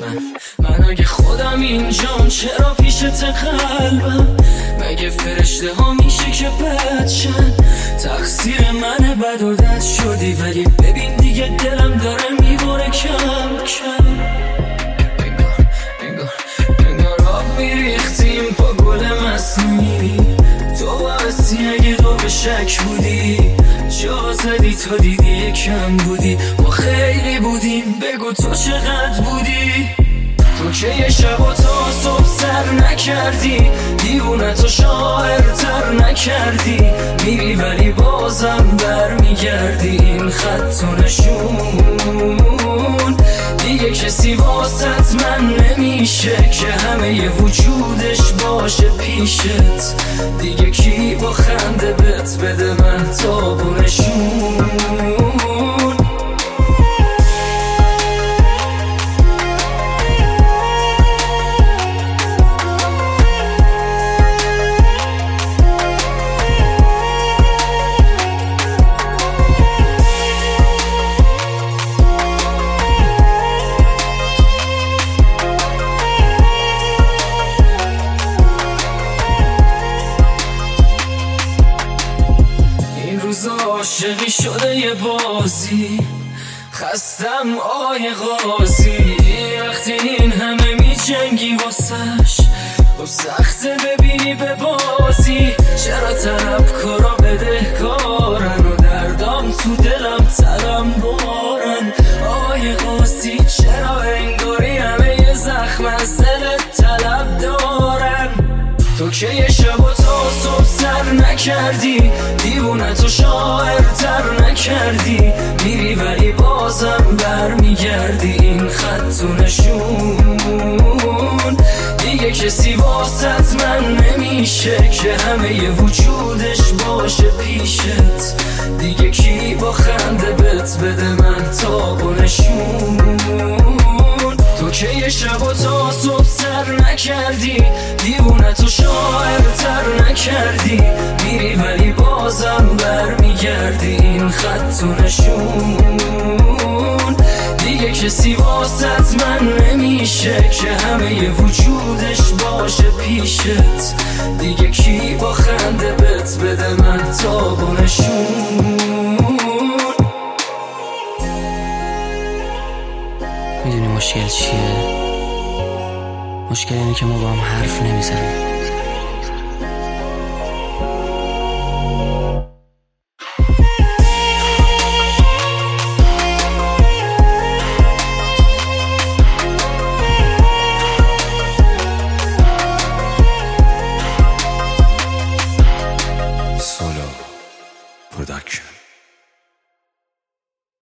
من اگه خودم اینجام چرا پیشت قلبم؟ مگه فرشته ها میشه که بدشن؟ تقصیر منه بد و دست شدی، ولی ببین دیگه دلم داره میباره کم کم. انگار آب میریختیم با گل مصنوعی، تو باعثی اگه تو به شک بودی، جا زدی تا دیدی یکم بودی. ما خیلی بودیم، بگو تو چقدر بودی؟ تو که یه شب و تا صبح سر نکردی، دیوونه تو شاعرتر نکردی. میری ولی بازم برمیگردی، این خط و نشون دیگه کسی واسط من نمیشه که همه وجودش باشه پیشت. دیگه کی با خنده بهت بده مهتاب و نشون؟ عاشقی شده یه بازی، خستم آقای قاضی. وقتی این همه می جنگی واسش، خب سخته ببینی به بازی. چرا طلبکارا بدهکارن و دردام تو دلم ترم بارن؟ آقای قاضی چرا انگاری همه یه زخم از دلت طلب دارن؟ تو که یه شب و تا صبح سر نکردی، دیوونه تو شاعرتر نکردی. میری ولی بازم برمیگردی، این خط و نشون دیگه کسی واسط من نمیشه که همه وجودش باشه پیشت. دیگه کی با خنده بهت بده مهتاب و نشون؟ تو که یه شب و تا صبح سر نکردی، دیوونه تو شاعرتر نکردی. میری ولی بازم برمیگردی، این خط و نشون دیگه کسی واسط من نمیشه که همه وجودش باشه پیشت. دیگه کی با خنده بهت بده مهتاب و نشون؟ میدونی مشکل چیه؟ مشکل اینه که ما با هم حرف نمیزنیم.